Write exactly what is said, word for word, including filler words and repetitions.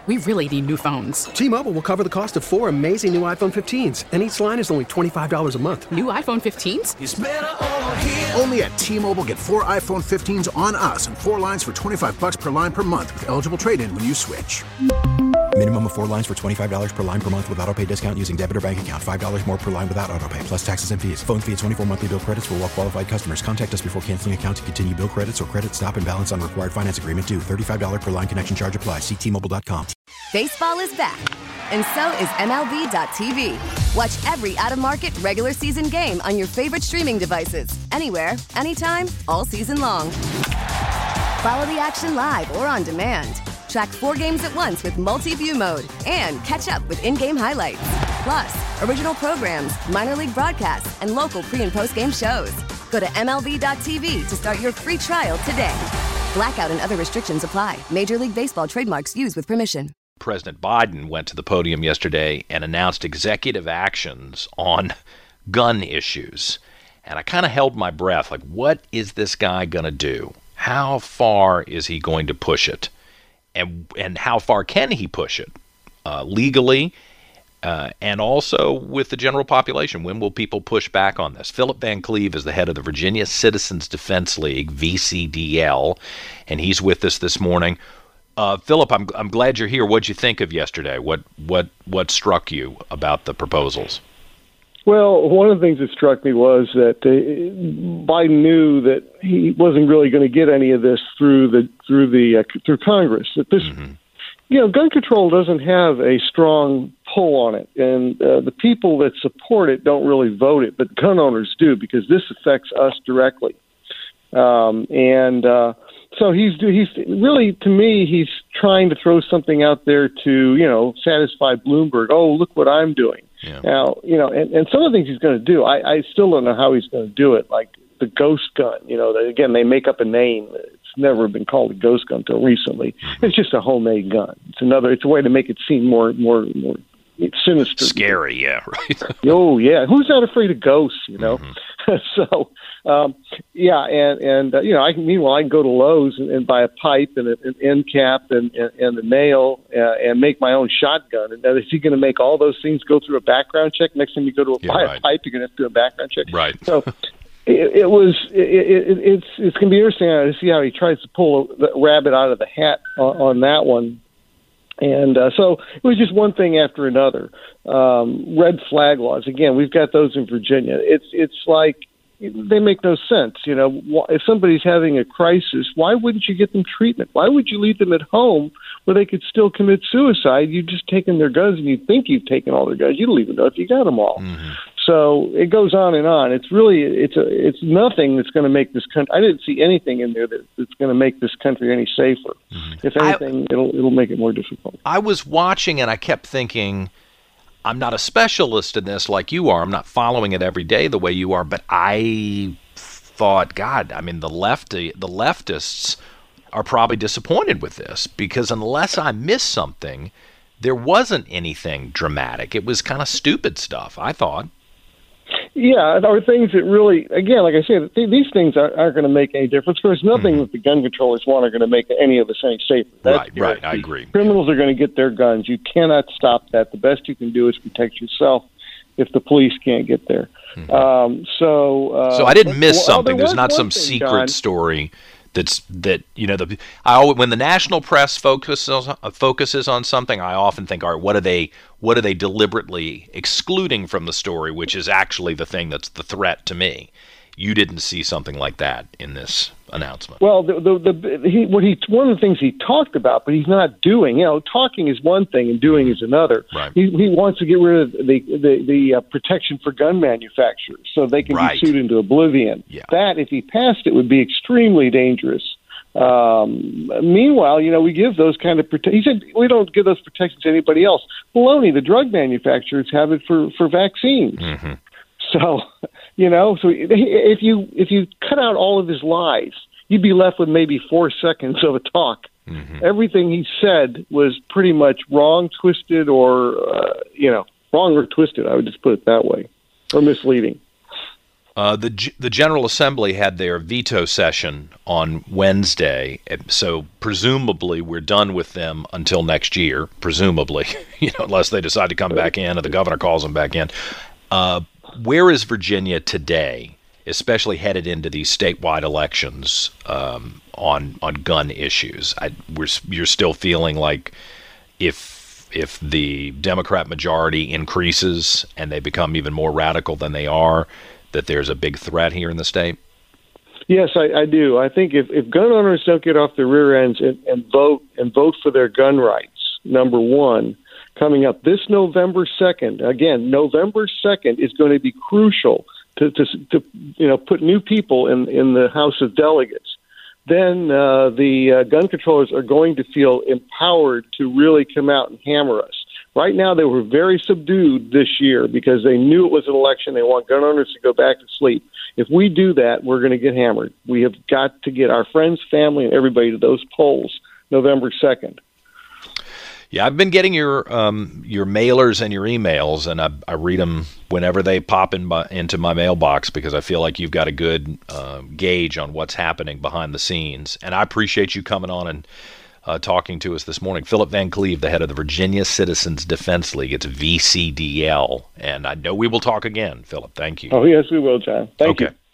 We really need new phones. T-Mobile will cover the cost of four amazing new iPhone fifteens, and each line is only twenty-five dollars a month. New iPhone fifteens? It's better over here. Only at T-Mobile, get four iPhone fifteens on us and four lines for twenty-five dollars per line per month with eligible trade-in when you switch. Minimum of four lines for twenty-five dollars per line per month with autopay discount using debit or bank account. five dollars more per line without autopay, plus taxes and fees. Phone fee at twenty-four monthly bill credits for well-qualified customers. Contact us before canceling account to continue bill credits or credit stop and balance on required finance agreement due. thirty-five dollars per line connection charge applies. See T Mobile dot com. Baseball is back, and so is M L B dot T V. Watch every out-of-market regular season game on your favorite streaming devices. Anywhere, anytime, all season long. Follow the action live or on demand. Track four games at once with multi-view mode and catch up with in-game highlights. Plus, original programs, minor league broadcasts, and local pre- and post-game shows. Go to M L B dot T V to start your free trial today. Blackout and other restrictions apply. Major League Baseball trademarks used with permission. President Biden went to the podium yesterday and announced executive actions on gun issues. And I kind of held my breath, like, what is this guy going to do? How far is he going to push it? And and how far can he push it uh, legally uh, and also with the general population? When will people push back on this? Philip Van Cleve is the head of the Virginia Citizens Defense League, V C D L, and he's with us this morning. Uh, Philip, I'm I'm glad you're here. What'd you think of yesterday? What what what struck you about the proposals? Well, one of the things that struck me was that uh, Biden knew that he wasn't really going to get any of this through the through the uh, through Congress. That this, mm-hmm. you know, gun control doesn't have a strong pull on it, and uh, the people that support it don't really vote it, but gun owners do because this affects us directly. Um, and uh, so he's he's really, to me, he's trying to throw something out there to, you know, satisfy Bloomberg. Oh, look what I'm doing. Yeah. Now, you know, and, and some of the things he's going to do, I, I still don't know how he's going to do it, like the ghost gun. You know, they, again, they make up a name. It's never been called a ghost gun until recently. Mm-hmm. It's just a homemade gun. It's another. It's a way to make it seem more, more, more sinister, scary. Yeah, right. Oh, yeah. Who's not afraid of ghosts? You know. Mm-hmm. so, um, yeah, and and uh, you know, I can, meanwhile I can go to Lowe's and, and buy a pipe and an end cap and and, and a nail uh, and make my own shotgun. And is he going to make all those things go through a background check? Next time you go to a, yeah, buy right. a pipe, you're going to have to do a background check. Right. So. It, it was. It, it, it's. It's going to be interesting to see how he tries to pull the rabbit out of the hat on, on that one. And uh, so it was just one thing after another. Um, red flag laws. Again, we've got those in Virginia. It's. It's like they make no sense. You know, if somebody's having a crisis, why wouldn't you get them treatment? Why would you leave them at home where they could still commit suicide? You've just taken their guns, and you think you've taken all their guns. You don't even know if you got them all. Mm-hmm. So it goes on and on. It's really, it's a, it's nothing that's going to make this country. I didn't see anything in there that, that's going to make this country any safer. Mm-hmm. If anything, I, it'll it'll make it more difficult. I was watching and I kept thinking, I'm not a specialist in this like you are. I'm not following it every day the way you are. But I thought, God, I mean, the lefty, the leftists are probably disappointed with this because unless I missed something, there wasn't anything dramatic. It was kind of stupid stuff, I thought. Yeah, there are things that really, again, like I said, th- these things aren't, aren't going to make any difference. There's nothing mm-hmm. that the gun controllers want are going to make any of us any safer. That's right, right, I agree. Criminals are going to get their guns. You cannot stop that. The best you can do is protect yourself if the police can't get there. Mm-hmm. Um, so, uh, so I didn't miss well, something. there There's not some thing, secret John. story that's that you know the I always, when the national press focuses on, focuses on something, I often think, all right, what are they what are they deliberately excluding from the story, which is actually the thing that's the threat to me. You didn't see something like that in this announcement. Well, the, the, the, he, what he, one of the things he talked about, but he's not doing. You know, talking is one thing and doing is another. Right. He, he wants to get rid of the the, the uh, protection for gun manufacturers so they can right. be sued into oblivion. Yeah. That, if he passed it, would be extremely dangerous. Um, meanwhile, you know, we give those kind of prote- he said we don't give those protections to anybody else. Baloney. The drug manufacturers have it for for vaccines. Mm-hmm. So, you know, so if you if you cut out all of his lies, you'd be left with maybe four seconds of a talk. Mm-hmm. Everything he said was pretty much wrong, twisted, or, uh, you know, wrong or twisted. I would just put it that way, or misleading. Uh, the G- the General Assembly had their veto session on Wednesday, so presumably we're done with them until next year. Presumably, you know, unless they decide to come back in, or the governor calls them back in. Uh, where is Virginia today, especially headed into these statewide elections um, on on gun issues? I, we're you're still feeling like if if the Democrat majority increases and they become even more radical than they are, that there's a big threat here in the state? Yes, I, I do. I think if, if gun owners don't get off their rear ends and, and vote and vote for their gun rights, number one, coming up this November second, again, November second is going to be crucial to, to, to you know, put new people in, in the House of Delegates. Then uh, the uh, gun controllers are going to feel empowered to really come out and hammer us. Right now, they were very subdued this year because they knew it was an election. They want gun owners to go back to sleep. If we do that, we're going to get hammered. We have got to get our friends, family, and everybody to those polls November second. Yeah, I've been getting your um, your mailers and your emails, and I, I read them whenever they pop in my, into my mailbox because I feel like you've got a good uh, gauge on what's happening behind the scenes. And I appreciate you coming on and Uh, talking to us this morning. Philip Van Cleve, the head of the Virginia Citizens Defense League. It's V C D L. And I know we will talk again, Philip. Thank you. Oh, yes, we will, John. Thank okay. you.